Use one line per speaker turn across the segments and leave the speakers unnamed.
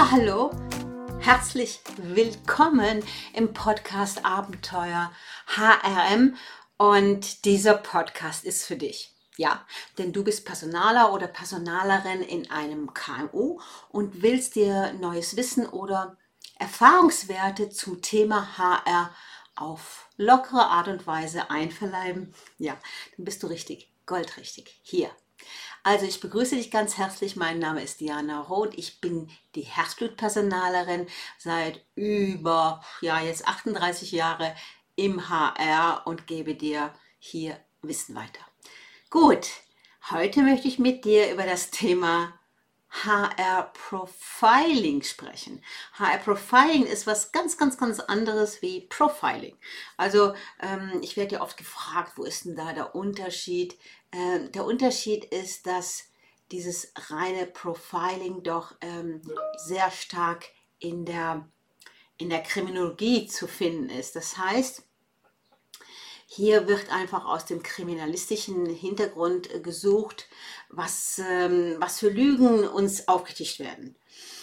Ja, hallo, herzlich willkommen im Podcast Abenteuer HRM und dieser Podcast ist für dich. Ja, denn du bist Personaler oder Personalerin in einem KMU und willst dir neues Wissen oder Erfahrungswerte zum Thema HR auf lockere Art und Weise einverleiben. Ja, dann bist du richtig, goldrichtig hier. Also ich begrüße dich ganz herzlich. Mein Name ist Diana Roth. Ich bin die Herzblutpersonalerin seit jetzt 38 Jahre im HR und gebe dir hier Wissen weiter. Gut, heute möchte ich mit dir über das Thema HR Profiling sprechen. HR Profiling ist was ganz anderes wie Profiling. Also ich werde ja oft gefragt, wo ist denn da der Unterschied? Der Unterschied ist, dass dieses reine Profiling doch sehr stark in der Kriminologie zu finden ist. Das heißt, hier wird einfach aus dem kriminalistischen Hintergrund gesucht, was für Lügen uns aufgetischt werden.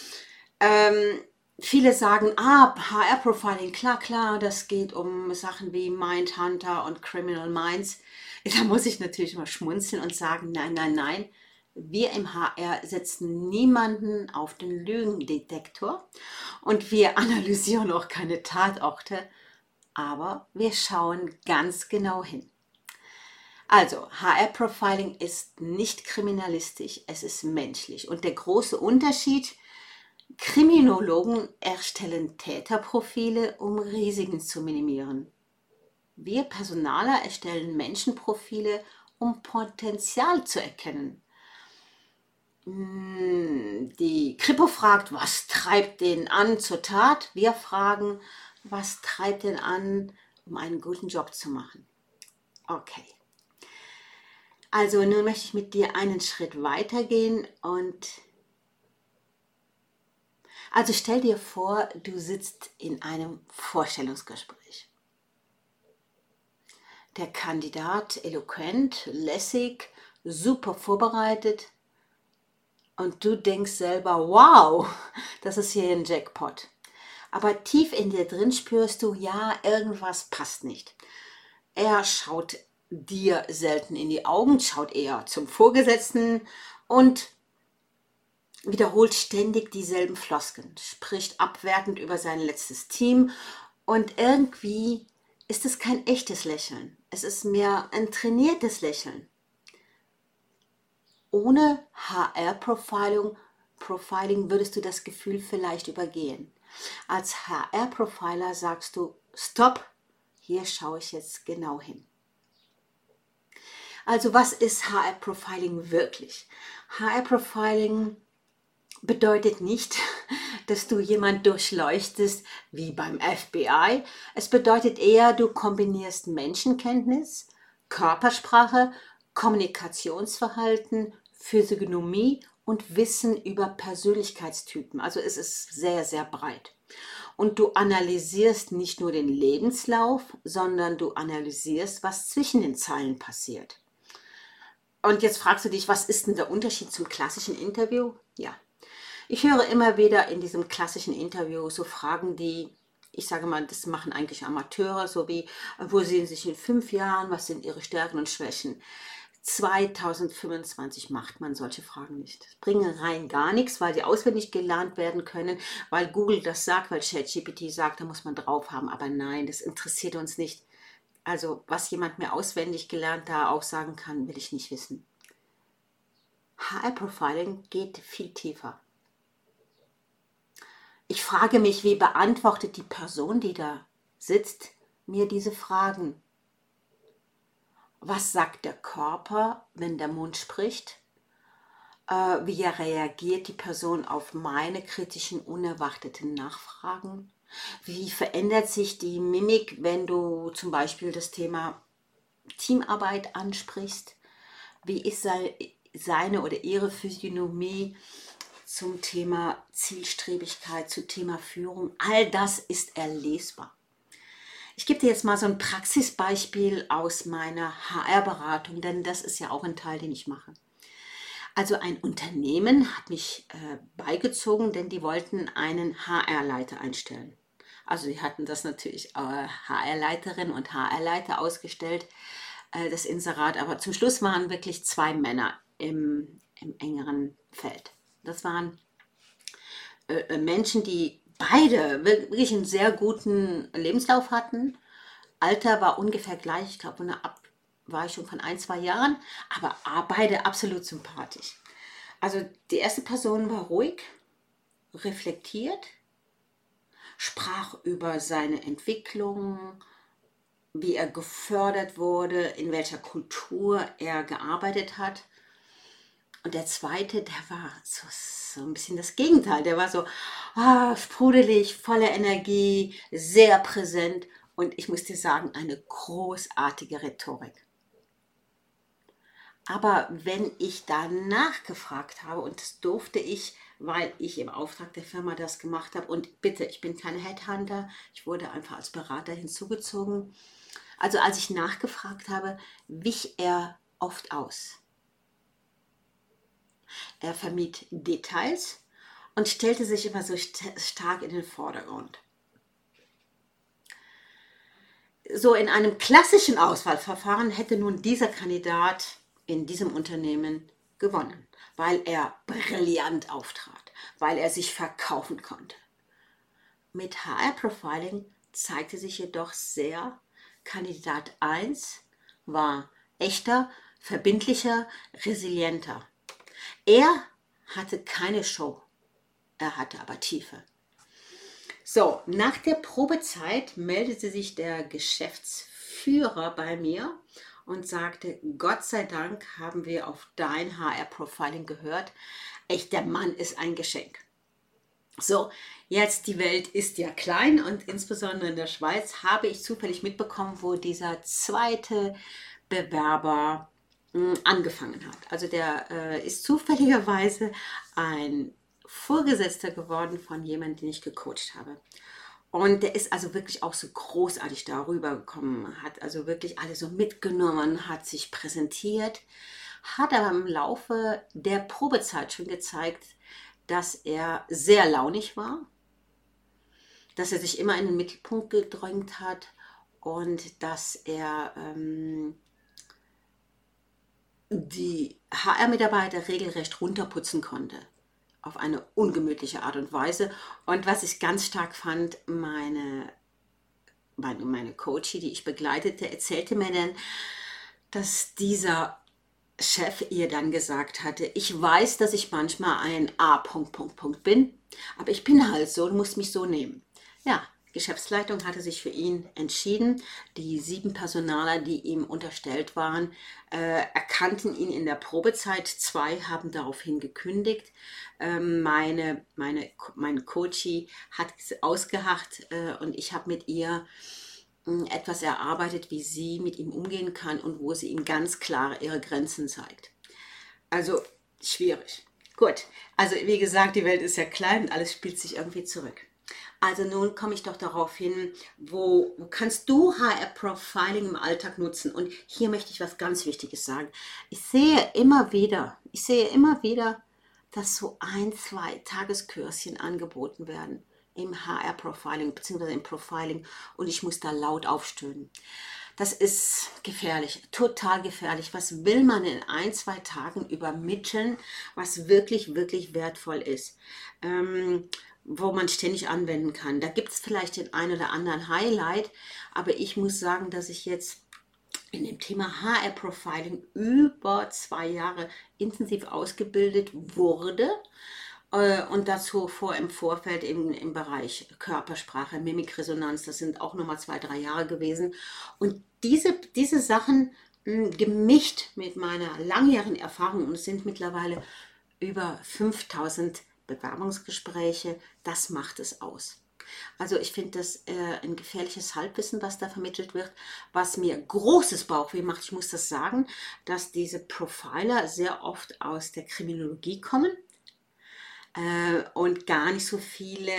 Viele sagen, HR-Profiling, klar, das geht um Sachen wie Mindhunter und Criminal Minds. Da muss ich natürlich mal schmunzeln und sagen, nein. Wir im HR setzen niemanden auf den Lügendetektor und wir analysieren auch keine Tatorte, aber wir schauen ganz genau hin. Also, HR-Profiling ist nicht kriminalistisch, es ist menschlich. Und der große Unterschied, Kriminologen erstellen Täterprofile, um Risiken zu minimieren. Wir Personaler erstellen Menschenprofile, um Potenzial zu erkennen. Die Kripo fragt, was treibt den an zur Tat? Wir fragen, was treibt den an, um einen guten Job zu machen? Okay. Also nun möchte ich mit dir einen Schritt weitergehen und also stell dir vor, du sitzt in einem Vorstellungsgespräch. Der Kandidat eloquent, lässig, super vorbereitet und du denkst selber, wow, das ist hier ein Jackpot. Aber tief in dir drin spürst du, ja, irgendwas passt nicht. Er schaut dir selten in die Augen, schaut eher zum Vorgesetzten und wiederholt ständig dieselben Floskeln, spricht abwertend über sein letztes Team und irgendwie ist es kein echtes Lächeln. Es ist mehr ein trainiertes Lächeln. Ohne HR-Profiling würdest du das Gefühl vielleicht übergehen. Als HR-Profiler sagst du, stopp, hier schaue ich jetzt genau hin. Also was ist HR-Profiling wirklich? HR-Profiling bedeutet nicht, dass du jemand durchleuchtest wie beim FBI. Es bedeutet eher, du kombinierst Menschenkenntnis, Körpersprache, Kommunikationsverhalten, Physiognomie und Wissen über Persönlichkeitstypen. Also es ist sehr breit. Und du analysierst nicht nur den Lebenslauf, sondern du analysierst, was zwischen den Zeilen passiert. Und jetzt fragst du dich, was ist denn der Unterschied zum klassischen Interview? Ja, ich höre immer wieder in diesem klassischen Interview so Fragen, die, ich sage mal, das machen eigentlich Amateure, so wie, wo sehen Sie sich in 5 Jahren, was sind Ihre Stärken und Schwächen? 2025 macht man solche Fragen nicht. Das bringen rein gar nichts, weil sie auswendig gelernt werden können, weil Google das sagt, weil ChatGPT sagt, da muss man drauf haben. Aber nein, das interessiert uns nicht. Also was jemand mir auswendig gelernt da auch sagen kann, will ich nicht wissen. HR-Profiling geht viel tiefer. Ich frage mich, wie beantwortet die Person, die da sitzt, mir diese Fragen? Was sagt der Körper, wenn der Mund spricht? Wie reagiert die Person auf meine kritischen, unerwarteten Nachfragen? Wie verändert sich die Mimik, wenn du zum Beispiel das Thema Teamarbeit ansprichst? Wie ist seine oder ihre Physiognomie zum Thema Zielstrebigkeit, zum Thema Führung? All das ist erlesbar. Ich gebe dir jetzt mal so ein Praxisbeispiel aus meiner HR-Beratung, denn das ist ja auch ein Teil, den ich mache. Also ein Unternehmen hat mich beigezogen, denn die wollten einen HR-Leiter einstellen. Also die hatten das natürlich HR-Leiterin und HR-Leiter ausgestellt, das Inserat. Aber zum Schluss waren wirklich zwei Männer im engeren Feld. Das waren Menschen, die beide wirklich einen sehr guten Lebenslauf hatten. Alter war ungefähr gleich, ich glaube, war ich schon von 1, 2 Jahren, aber beide absolut sympathisch. Also die erste Person war ruhig, reflektiert, sprach über seine Entwicklung, wie er gefördert wurde, in welcher Kultur er gearbeitet hat. Und der zweite, der war so ein bisschen das Gegenteil. Der war so sprudelig, voller Energie, sehr präsent und ich muss dir sagen, eine großartige Rhetorik. Aber wenn ich danach gefragt habe, und das durfte ich, weil ich im Auftrag der Firma das gemacht habe, und bitte, ich bin kein Headhunter, ich wurde einfach als Berater hinzugezogen. Also als ich nachgefragt habe, wich er oft aus. Er vermied Details und stellte sich immer so stark in den Vordergrund. So in einem klassischen Auswahlverfahren hätte nun dieser Kandidat in diesem Unternehmen gewonnen, weil er brillant auftrat, weil er sich verkaufen konnte. Mit HR-Profiling zeigte sich jedoch sehr, Kandidat 1 war echter, verbindlicher, resilienter. Er hatte keine Show, er hatte aber Tiefe. So, nach der Probezeit meldete sich der Geschäftsführer bei mir und sagte, Gott sei Dank haben wir auf dein HR-Profiling gehört. Echt, der Mann ist ein Geschenk. So, jetzt die Welt ist ja klein und insbesondere in der Schweiz habe ich zufällig mitbekommen, wo dieser zweite Bewerber angefangen hat. Also der ist zufälligerweise ein Vorgesetzter geworden von jemandem, den ich gecoacht habe. Und der ist also wirklich auch so großartig darüber gekommen, hat also wirklich alle so mitgenommen, hat sich präsentiert, hat aber im Laufe der Probezeit schon gezeigt, dass er sehr launig war, dass er sich immer in den Mittelpunkt gedrängt hat und dass er die HR-Mitarbeiter regelrecht runterputzen konnte. Auf eine ungemütliche Art und Weise. Und was ich ganz stark fand, meine Coachie, die ich begleitete, erzählte mir dann, dass dieser Chef ihr dann gesagt hatte, ich weiß, dass ich manchmal ein A. bin, aber ich bin halt so, du musst mich so nehmen. Ja, die Geschäftsleitung hatte sich für ihn entschieden. Die 7 Personaler, die ihm unterstellt waren, erkannten ihn in der Probezeit. 2 haben daraufhin gekündigt. Meine Coachie hat ausgeharrt und ich habe mit ihr etwas erarbeitet, wie sie mit ihm umgehen kann und wo sie ihm ganz klar ihre Grenzen zeigt. Also schwierig. Gut, also wie gesagt, die Welt ist ja klein und alles spielt sich irgendwie zurück. Also nun komme ich doch darauf hin, wo kannst du HR-Profiling im Alltag nutzen? Und hier möchte ich was ganz Wichtiges sagen. Ich sehe immer wieder, dass so 1, 2 Tageskurschen angeboten werden im HR-Profiling bzw. im Profiling und ich muss da laut aufstöhnen. Das ist gefährlich, total gefährlich. Was will man in 1, 2 Tagen übermitteln, was wirklich, wirklich wertvoll ist? Wo man ständig anwenden kann. Da gibt es vielleicht den einen oder anderen Highlight, aber ich muss sagen, dass ich jetzt in dem Thema HR-Profiling über 2 Jahre intensiv ausgebildet wurde und dazu im Vorfeld im Bereich Körpersprache, Mimikresonanz, das sind auch nochmal 2, 3 Jahre gewesen. Und diese Sachen gemischt mit meiner langjährigen Erfahrung, und es sind mittlerweile über 5000 Bewerbungsgespräche, das macht es aus. Also ich finde das ein gefährliches Halbwissen, was da vermittelt wird, was mir großes Bauchweh macht. Ich muss das sagen, dass diese Profiler sehr oft aus der Kriminologie kommen und gar nicht so viele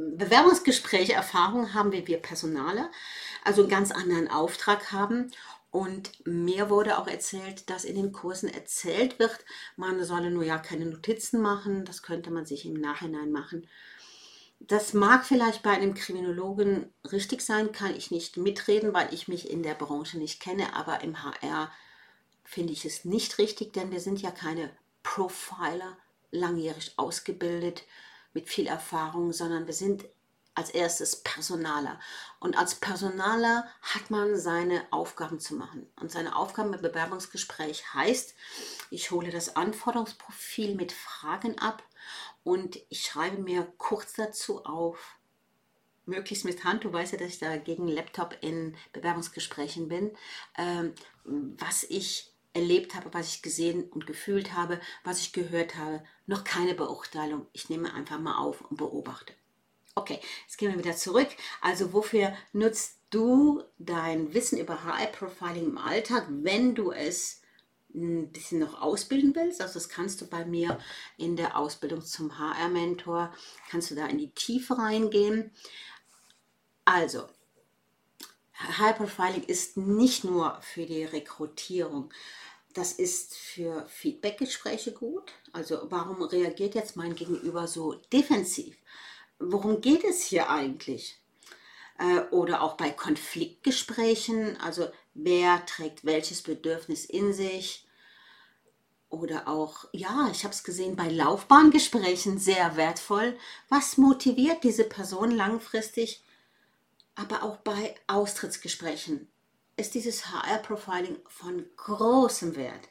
Bewerbungsgespräche Erfahrung haben wie wir Personaler, also einen ganz anderen Auftrag haben Und mir wurde auch erzählt, dass in den Kursen erzählt wird, man solle nur ja keine Notizen machen, das könnte man sich im Nachhinein machen. Das mag vielleicht bei einem Kriminologen richtig sein, kann ich nicht mitreden, weil ich mich in der Branche nicht kenne, aber im HR finde ich es nicht richtig, denn wir sind ja keine Profiler, langjährig ausgebildet, mit viel Erfahrung, sondern wir sind als erstes Personaler. Und als Personaler hat man seine Aufgaben zu machen. Und seine Aufgaben im Bewerbungsgespräch heißt, ich hole das Anforderungsprofil mit Fragen ab und ich schreibe mir kurz dazu auf, möglichst mit Hand, du weißt ja, dass ich da gegen Laptop in Bewerbungsgesprächen bin, was ich erlebt habe, was ich gesehen und gefühlt habe, was ich gehört habe. Noch keine Beurteilung. Ich nehme einfach mal auf und beobachte. Okay, jetzt gehen wir wieder zurück. Also wofür nutzt du dein Wissen über HR-Profiling im Alltag, wenn du es ein bisschen noch ausbilden willst? Also das kannst du bei mir in der Ausbildung zum HR-Mentor, kannst du da in die Tiefe reingehen. Also, HR-Profiling ist nicht nur für die Rekrutierung. Das ist für Feedbackgespräche gut. Also warum reagiert jetzt mein Gegenüber so defensiv? Worum geht es hier eigentlich? Oder auch bei Konfliktgesprächen, also wer trägt welches Bedürfnis in sich? Oder auch, ja, ich habe es gesehen, bei Laufbahngesprächen sehr wertvoll. Was motiviert diese Person langfristig? Aber auch bei Austrittsgesprächen ist dieses HR-Profiling von großem Wert.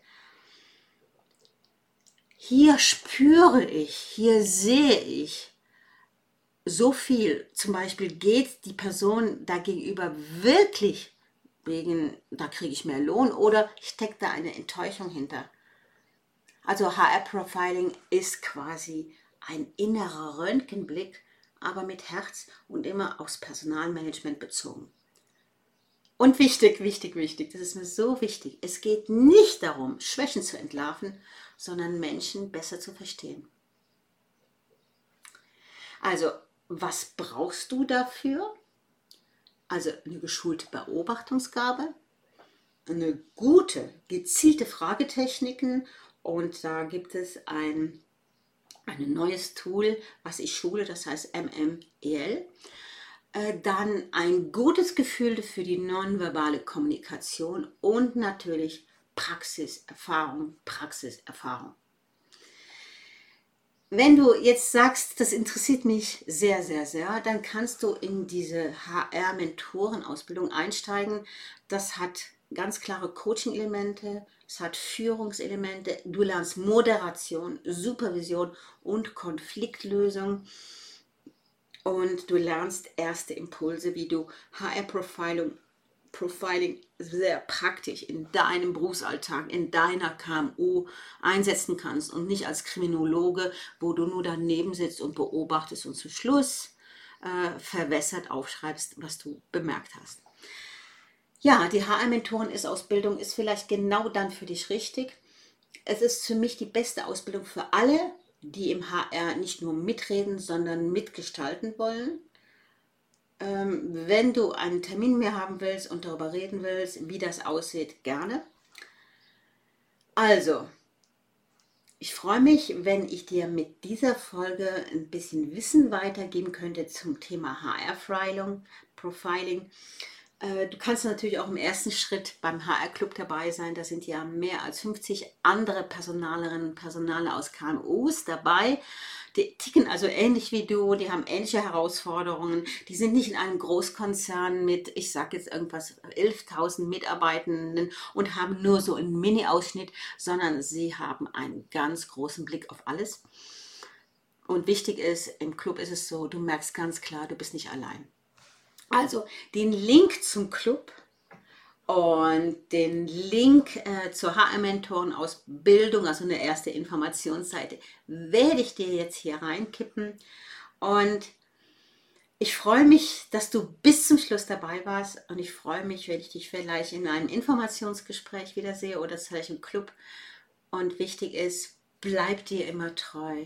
Hier spüre ich, hier sehe ich so viel. Zum Beispiel geht die Person da gegenüber wirklich wegen, da kriege ich mehr Lohn oder steckt da eine Enttäuschung hinter. Also HR-Profiling ist quasi ein innerer Röntgenblick, aber mit Herz und immer aufs Personalmanagement bezogen. Und wichtig, wichtig, wichtig, das ist mir so wichtig. Es geht nicht darum, Schwächen zu entlarven, sondern Menschen besser zu verstehen. Also, was brauchst du dafür? Also eine geschulte Beobachtungsgabe, eine gute, gezielte Fragetechniken und da gibt es ein neues Tool, was ich schule, das heißt MMEL. Dann ein gutes Gefühl für die nonverbale Kommunikation und natürlich Praxiserfahrung, Praxiserfahrung. Wenn du jetzt sagst, das interessiert mich sehr, sehr, sehr, dann kannst du in diese HR-Mentorenausbildung einsteigen. Das hat ganz klare Coaching-Elemente, es hat Führungselemente, du lernst Moderation, Supervision und Konfliktlösung. Und du lernst erste Impulse, wie du Profiling sehr praktisch in deinem Berufsalltag, in deiner KMU einsetzen kannst und nicht als Kriminologe, wo du nur daneben sitzt und beobachtest und zum Schluss verwässert aufschreibst, was du bemerkt hast. Ja, die HR-Mentoren-Ausbildung ist vielleicht genau dann für dich richtig. Es ist für mich die beste Ausbildung für alle, die im HR nicht nur mitreden, sondern mitgestalten wollen. Wenn du einen Termin mehr haben willst und darüber reden willst, wie das aussieht, gerne. Also, ich freue mich, wenn ich dir mit dieser Folge ein bisschen Wissen weitergeben könnte zum Thema HR-Profiling. Du kannst natürlich auch im ersten Schritt beim HR-Club dabei sein. Da sind ja mehr als 50 andere Personalerinnen und Personale aus KMUs dabei. Die ticken also ähnlich wie du, die haben ähnliche Herausforderungen. Die sind nicht in einem Großkonzern mit, ich sage jetzt irgendwas, 11.000 Mitarbeitenden und haben nur so einen Mini-Ausschnitt, sondern sie haben einen ganz großen Blick auf alles. Und wichtig ist, im Club ist es so, du merkst ganz klar, du bist nicht allein. Also den Link zum Club und den Link zur HR-Mentoren-Ausbildung, also eine erste Informationsseite, werde ich dir jetzt hier reinkippen. Und ich freue mich, dass du bis zum Schluss dabei warst. Und ich freue mich, wenn ich dich vielleicht in einem Informationsgespräch wiedersehe oder vielleicht im Club. Und wichtig ist, bleib dir immer treu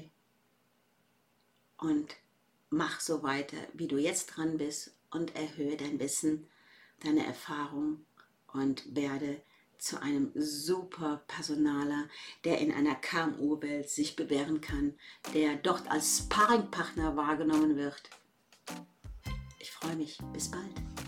und mach so weiter, wie du jetzt dran bist und erhöhe dein Wissen, deine Erfahrung und werde zu einem super Personaler, der in einer KMU-Welt sich bewähren kann, der dort als Sparringpartner wahrgenommen wird. Ich freue mich. Bis bald.